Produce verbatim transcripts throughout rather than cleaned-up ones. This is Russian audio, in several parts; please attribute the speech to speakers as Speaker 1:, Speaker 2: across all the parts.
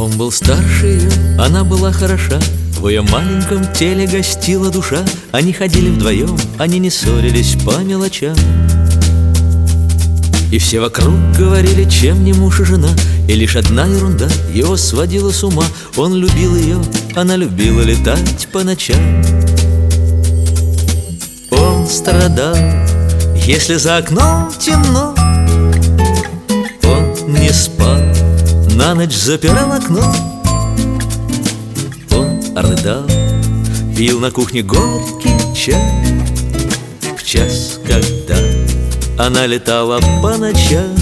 Speaker 1: Он был старше ее, она была хороша, в ее маленьком теле гостила душа. Они ходили вдвоем, они не ссорились по мелочам. И все вокруг говорили, чем не муж и жена. И лишь одна ерунда его сводила с ума. Он любил ее, она любила летать по ночам. Он страдал, если за окном темно. Он не спал, на ночь запирал окно. Он рыдал, пил на кухне горький чай в час, когда она летала по ночам.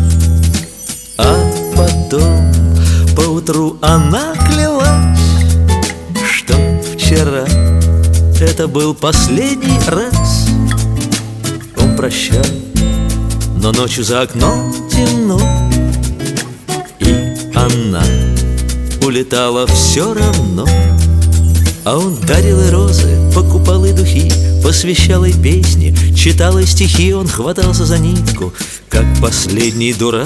Speaker 1: А потом поутру она клялась, что вчера это был последний раз. Он прощал, но ночью за окном темно, и она улетала все равно. А он дарил ей розы, покупал ей духи, посвящал ей песни, читал ей стихи. Он хватался за нитку, как последний дурак.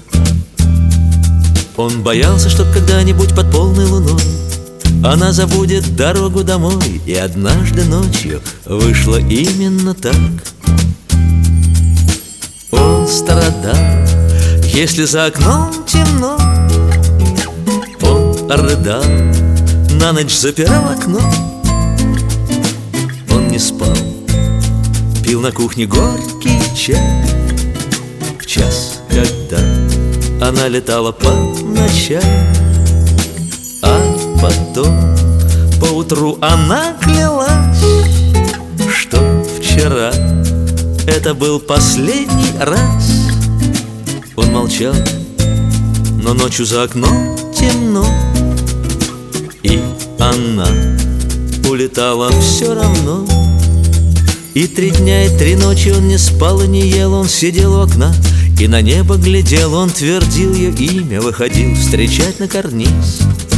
Speaker 1: Он боялся, чтоб когда-нибудь под полной луной она забудет дорогу домой. И однажды ночью вышло именно так. Он страдал, если за окном темно. Он рыдал, на ночь запирал окно. Он не спал, пил на кухне горький чай в час, когда она летала по ночам. А потом поутру она клялась, что вчера это был последний раз. Он молчал, но ночью за окном темно, и она улетала все равно. И три дня и три ночи он не спал и не ел. Он сидел у окна и на небо глядел. Он твердил ее имя, выходил встречать на карниз.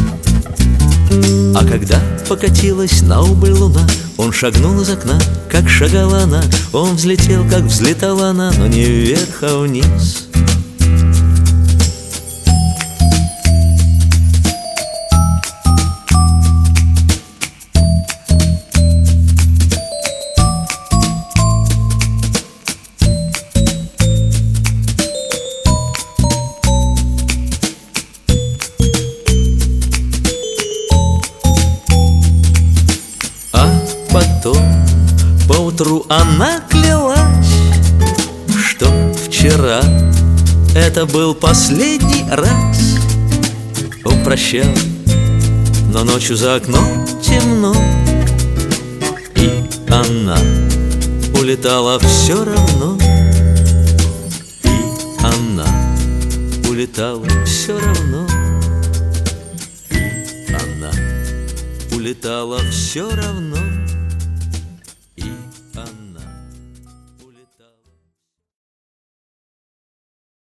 Speaker 1: А когда покатилась на убыль луна, он шагнул из окна, как шагала она. Он взлетел, как взлетала она, но не вверх, а вниз. Потом поутру она клялась, что вчера это был последний раз. Он прощал, но ночью за окном темно, и она улетала все равно. И она улетала все равно. И она улетала все равно.